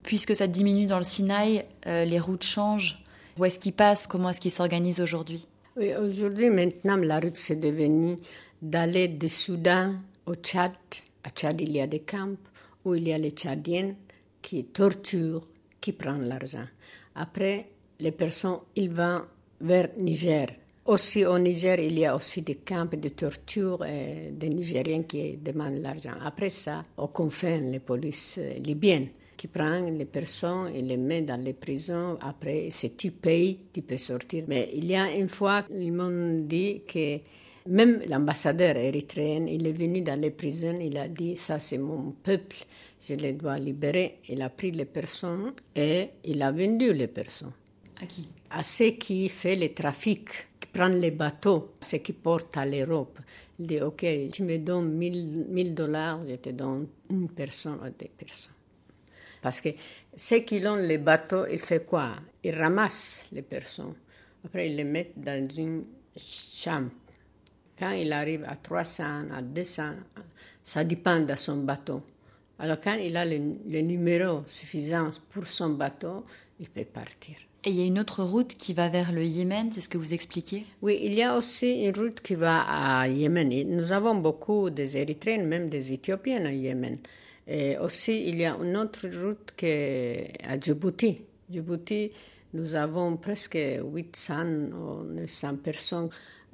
Puisque ça diminue dans le Sinaï, les routes changent. Où est-ce qu'ils passent? Comment est-ce qu'ils s'organisent aujourd'hui? Oui, aujourd'hui, maintenant, la route, c'est devenu d'aller du Soudan au Tchad. À Tchad, il y a des camps où il y a les Tchadiens qui torturent, qui prennent l'argent. Après, les personnes, ils vont vers Niger. Aussi au Niger, il y a aussi des camps de torture et des Nigériens qui demandent l'argent. Après ça, au confins, les polices libyennes qui prennent les personnes et les met dans les prisons. Après, si tu payes, tu peux sortir. Mais il y a une fois, ils m'ont dit que même l'ambassadeur érythréen, il est venu dans les prisons, il a dit, ça c'est mon peuple, je les dois libérer. Il a pris les personnes et il a vendu les personnes. À qui? À ceux qui font le trafic, qui prennent les bateaux, ceux qui portent à l'Europe. Il dit, ok, tu me donnes $1000, je te donne une personne ou deux personnes. Parce que ceux qui ont les bateaux, ils font quoi? Ils ramassent les personnes. Après, ils les mettent dans une chambre. Quand il arrive à 300, à 200, ça dépend de son bateau. Alors, quand il a le numéro suffisant pour son bateau, il peut partir. Et il y a une autre route qui va vers le Yémen, c'est ce que vous expliquez? Oui, il y a aussi une route qui va à Yémen. Nous avons beaucoup des Érythréens, même des Éthiopiens au Yémen. Et aussi, il y a une autre route qui est à Djibouti. Djibouti, nous avons presque 800 ou 900 personnes,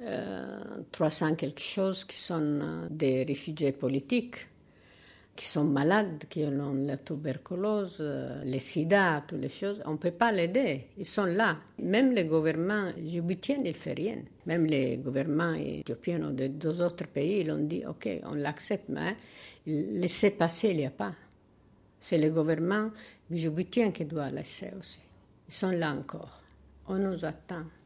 300 quelque chose qui sont des réfugiés politiques, qui sont malades, qui ont la tuberculose, le sida, toutes les choses. On ne peut pas l'aider. Ils sont là. Même le gouvernement djiboutien, il ne fait rien. Même les gouvernements éthiopiens ou de deux autres pays, ils ont dit, OK, on l'accepte, mais laisser passer, il n'y a pas. C'est le gouvernement djiboutien qui doit laisser aussi. Ils sont là encore. On nous attend.